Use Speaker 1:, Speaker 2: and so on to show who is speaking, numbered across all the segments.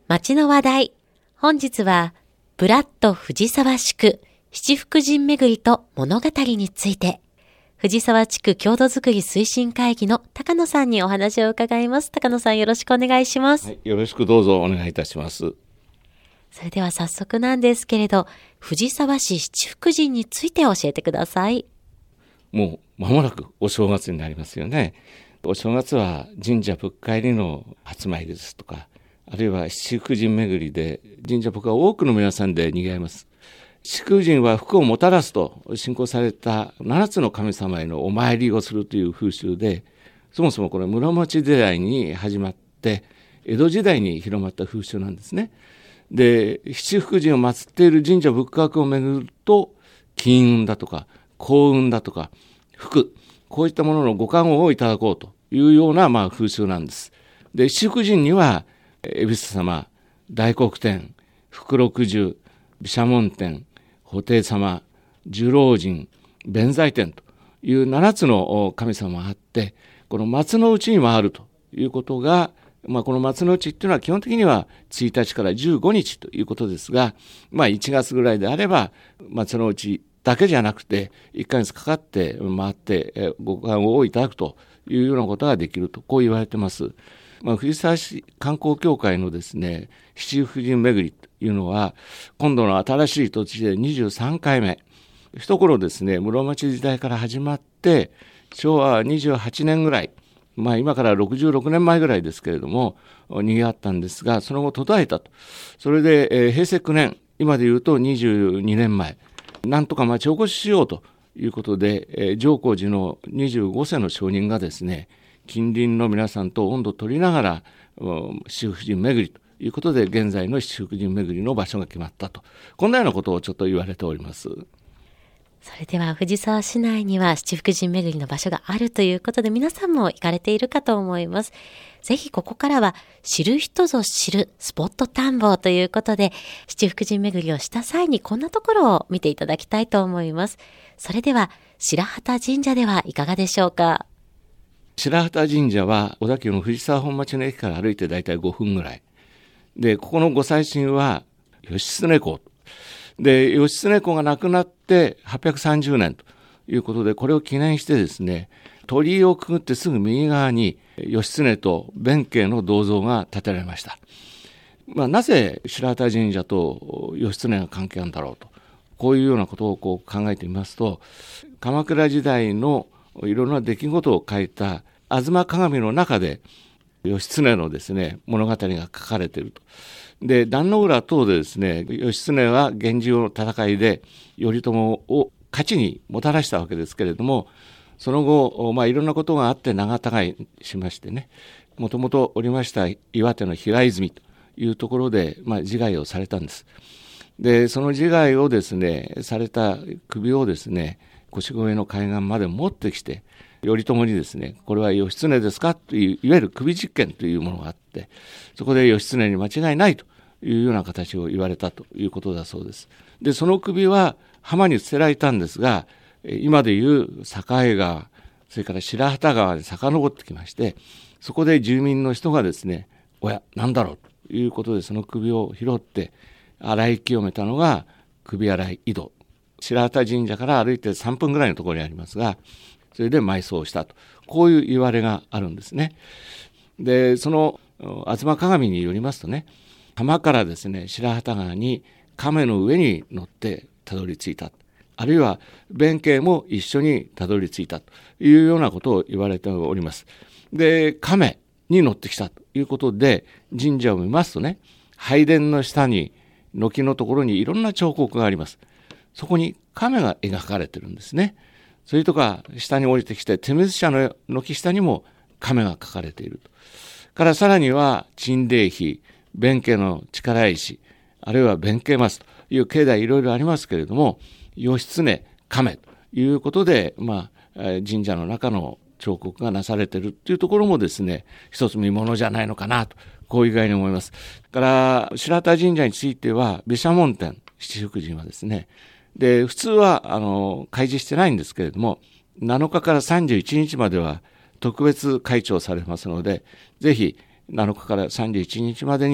Speaker 1: 町の話題。本日は、ブラッド藤沢地区七福神巡りと物語について、藤沢地区郷土づくり推進会議の高野さんにお話を伺います。高野さん、よろしくお願いします。
Speaker 2: はい、よろしくどうぞお願いいたします。
Speaker 1: それでは早速なんですけれど、藤沢市七福神について教えてください。
Speaker 2: もう間もなくお正月になりますよね。お正月は神社仏会入りの初参りですとか、あるいは七福神巡りで神社仏会多くの皆さんで賑わいます。七福神は福をもたらすと信仰された7つの神様へのお参りをするという風習で、そもそもこれ室町時代に始まって江戸時代に広まった風習なんですね。で、七福神を祀っている神社仏閣を巡ると、金運だとか幸運だとか福、こういったもののご加護をいただこうというような風習なんです。で、七福神には恵比寿様、大黒天、福禄寿、毘沙門天、布袋様、寿老神、弁財天という7つの神様があって、この松の内に回るということが、この松の内っていうのは基本的には1日から15日ということですが、1月ぐらいであれば松の内だけじゃなくて1ヶ月かかって回ってご加護をいただくというようなことができると、こう言われてます。藤沢市観光協会のですね、七福神巡りというのは、今度の新しい土地で23回目。一頃ですね、室町時代から始まって、昭和28年ぐらい、今から66年前ぐらいですけれども、賑わったんですが、その後途絶えたと。それで、平成9年、今で言うと22年前、なんとか町おこししようということで、上皇寺の25世の上人がですね、近隣の皆さんと温度を取りながら七福神巡りということで、現在の七福神巡りの場所が決まったと、こんなようなことをちょっと言われております。
Speaker 1: それでは藤沢市内には七福神巡りの場所があるということで、皆さんも行かれているかと思います。ぜひここからは知る人ぞ知るスポット探訪ということで、七福神巡りをした際にこんなところを見ていただきたいと思います。それでは白旗神社ではいかがでしょうか。
Speaker 2: 白旗神社は小田急の藤沢本町の駅から歩いてだいたい5分ぐらいで、ここのご祭神は義経公で、義経公が亡くなって830年ということで、これを記念してですね、鳥居をくぐってすぐ右側に義経と弁慶の銅像が建てられました。なぜ白旗神社と義経が関係あるんだろうと、こういうようなことを考えてみますと、鎌倉時代のいろんな出来事を書いた吾妻鏡の中で義経のですね、物語が書かれていると。で、壇ノ浦等でですね、義経は源氏の戦いで頼朝を勝ちにもたらしたわけですけれども、その後、いろんなことがあって長違いしましてね、もともとおりました岩手の平泉というところで、自害をされたんです。で、その自害をですね、された首をですね、腰越の海岸まで持ってきて、頼朝にですね、これは義経ですかという、いわゆる首実験というものがあって、そこで義経に間違いないというような形を言われたということだそうです。で、その首は浜に捨てられたんですが、今でいう栄川、それから白旗川で遡ってきまして、そこで住民の人がですね、おや、なんだろうということで、その首を拾って洗い清めたのが首洗い井戸。白旗神社から歩いて3分ぐらいのところにありますが、それで埋葬したと、こういう言われがあるんですね。で、その吾妻鏡によりますとね、浜からですね、白旗川に亀の上に乗ってたどり着いた、あるいは弁慶も一緒にたどり着いたというようなことを言われております。で、亀に乗ってきたということで、神社を見ますとね、拝殿の下に軒のところにいろんな彫刻があります。そこに亀が描かれてるんですね。それとか下に降りてきて手水舎の軒下にも亀が描かれていると。からさらには鎮霊碑、弁慶の力石、あるいは弁慶松という境内いろいろありますけれども、義経、亀ということで、神社の中の彫刻がなされているというところもですね、一つ見ものじゃないのかなと、こういう具合に思います。から白旗神社については毘沙門天、七福神はですね、で、普通は開示してないんですけれども、7日から31日までは特別開帳されますので、ぜひ7日から31日までに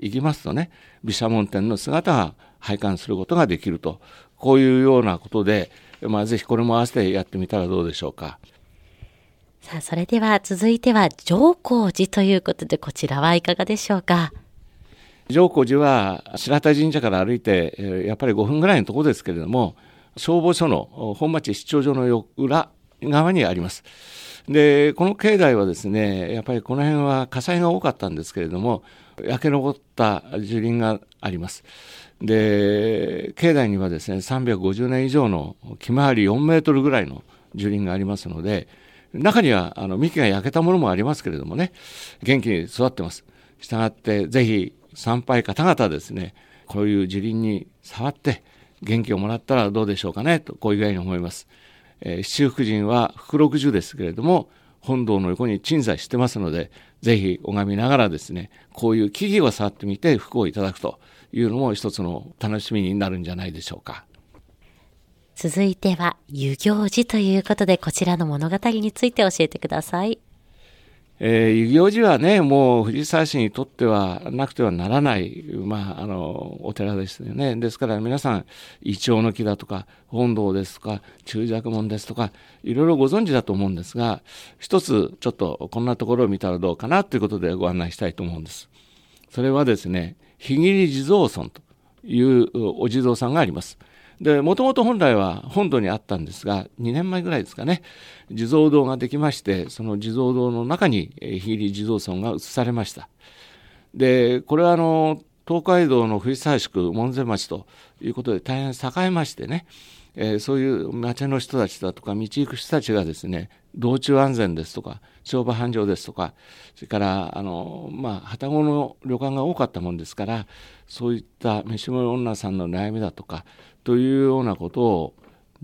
Speaker 2: 行きますとね、毘沙門天の姿が拝観することができると、こういうようなことで、ぜひこれも合わせてやってみたらどうでしょうか。
Speaker 1: さあ、それでは続いては浄光寺ということで、こちらはいかがでしょうか。
Speaker 2: 浄光寺は白田神社から歩いてやっぱり5分ぐらいのところですけれども、消防署の本町市庁所の裏側にあります。で、この境内はですね、やっぱりこの辺は火災が多かったんですけれども、焼け残った樹林があります。で、境内にはですね、350年以上の木回り4メートルぐらいの樹林がありますので、中には幹が焼けたものもありますけれどもね、元気に育ってます。したがってぜひ参拝方々ですね、こういう樹林に触って元気をもらったらどうでしょうかねと、こういう具合に思います。七福神は福60ですけれども、本堂の横に鎮座してますので、ぜひ拝みながらですね、こういう木々を触ってみて福をいただくというのも一つの楽しみになるんじゃないでしょうか。
Speaker 1: 続いては遊行寺ということで、こちらの物語について教えてください。
Speaker 2: 遊行寺はね、もう藤沢市にとってはなくてはならない、お寺ですよね。ですから皆さん、イチョウの木だとか、本堂ですとか、中尺門ですとか、いろいろご存知だと思うんですが、一つちょっとこんなところを見たらどうかなということでご案内したいと思うんです。それはですね、日切地蔵尊というお地蔵さんがあります。で、もともと本来は本堂にあったんですが、2年前ぐらいですかね、地蔵堂ができまして、その地蔵堂の中に日切地蔵尊が移されました。で、これは東海道の藤沢宿門前町ということで大変栄えましてね、そういう町の人たちだとか道行く人たちがですね、道中安全ですとか商売繁盛ですとか、それから旅籠の旅館が多かったもんですから、そういった飯盛女さんの悩みだとかというようなことを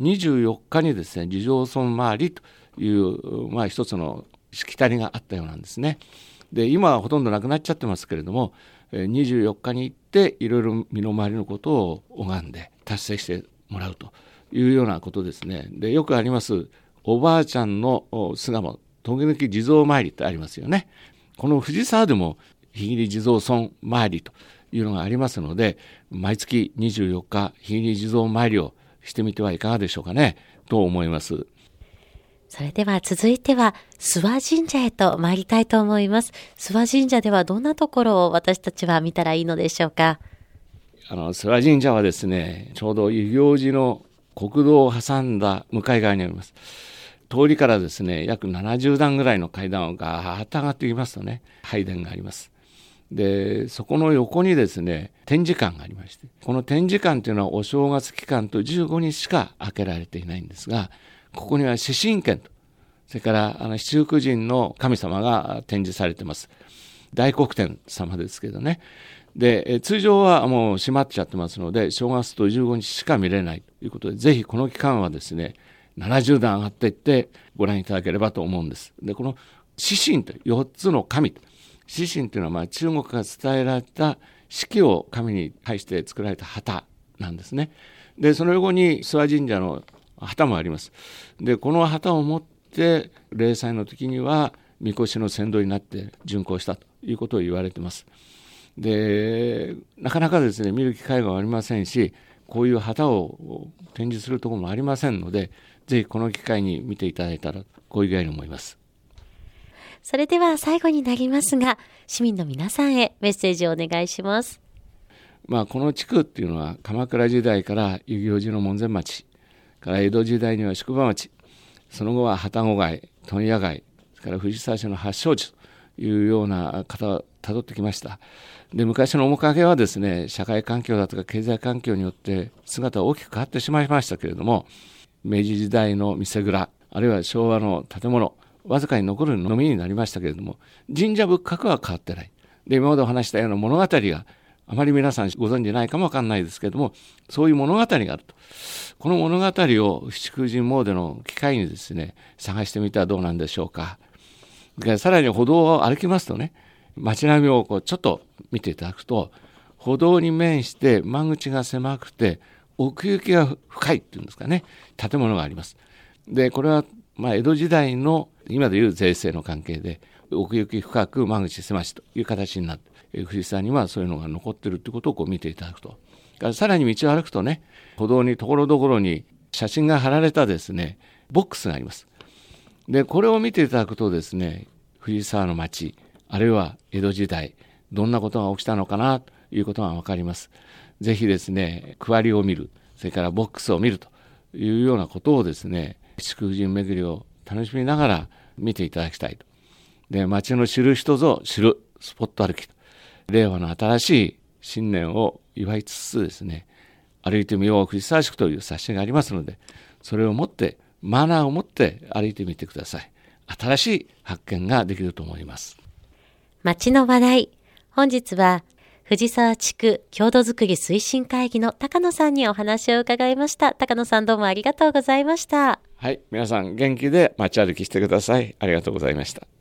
Speaker 2: 24日にですね、地蔵尊回りという一つのしきたりがあったようなんですね。で、今はほとんどなくなっちゃってますけれども、24日に行っていろいろ身の回りのことを拝んで達成してもらうというようなことですね。で、よくありますおばあちゃんの巣鴨時々地蔵参りってありますよね。この藤沢でも日切地蔵尊参りというのがありますので、毎月24日日切地蔵参りをしてみてはいかがでしょうかねと思います。
Speaker 1: それでは続いては諏訪神社へと参りたいと思います。諏訪神社ではどんなところを私たちは見たらいいのでしょうか。
Speaker 2: 諏訪神社はですね、ちょうど遊行寺の国道を挟んだ向かい側にあります。通りからですね、約70段ぐらいの階段をガーッと上がってきますとね、拝殿があります。で、そこの横にですね、展示館がありまして、この展示館というのはお正月期間と15日しか開けられていないんですが、ここには四神剣と、それから七福神の神様が展示されています。大黒天様ですけどね。で、通常はもう閉まっちゃってますので、正月と15日しか見れないということで、ぜひこの期間はですね、70段上がっていってご覧いただければと思うんです。で、この四神と4つの神、四神というのは中国から伝えられた四季を神に対して作られた旗なんですね。で、その横に諏訪神社の旗もあります。で、この旗を持って例祭の時には神輿の先導になって巡行したということを言われています。で、なかなかですね、見る機会がありませんし、こういう旗を展示するところもありませんので、ぜひこの機会に見ていただいたらこういう具合に思います。
Speaker 1: それでは最後になりますが、市民の皆さんへメッセージをお願いします。
Speaker 2: この地区っていうのは鎌倉時代から遊行寺の門前町から江戸時代には宿場町、その後は旅籠街、問屋街、それから藤沢市の発祥地というような方をたどってきました。で、昔の面影はですね、社会環境だとか経済環境によって姿は大きく変わってしまいましたけれども、明治時代の店蔵、あるいは昭和の建物、わずかに残るのみになりましたけれども、神社仏閣は変わってない。で、今までお話したような物語があまり皆さんご存じないかもわかんないですけれども、そういう物語があると。この物語を七福神詣の機会にですね、探してみてはどうなんでしょうか。で、さらに歩道を歩きますとね、街並みをちょっと見ていただくと、歩道に面して間口が狭くて奥行きが深いっていうんですかね、建物があります。で、これは江戸時代の今でいう税制の関係で奥行き深く間口狭しという形になって、 藤沢にはそういうのが残ってるってことを見ていただくと。さらに道を歩くとね、歩道にところどころに写真が貼られたですね、ボックスがあります。で、これを見ていただくとですね、藤沢の町、あるいは江戸時代、どんなことが起きたのかなということがわかります。ぜひですね、区割りを見る、それからボックスを見るというようなことをですね、七福神巡りを楽しみながら見ていただきたいと。で、町の知る人ぞ知るスポット歩きと。令和の新しい新年を祝いつつですね、歩いてみよう藤沢宿という冊子がありますので、それを持って、マナーを持って歩いてみてください。新しい発見ができると思います。
Speaker 1: 町の話題。本日は藤沢地区郷土づくり推進会議の高野さんにお話を伺いました。高野さん、どうもありがとうございました。
Speaker 2: はい、皆さん元気で街歩きしてください。ありがとうございました。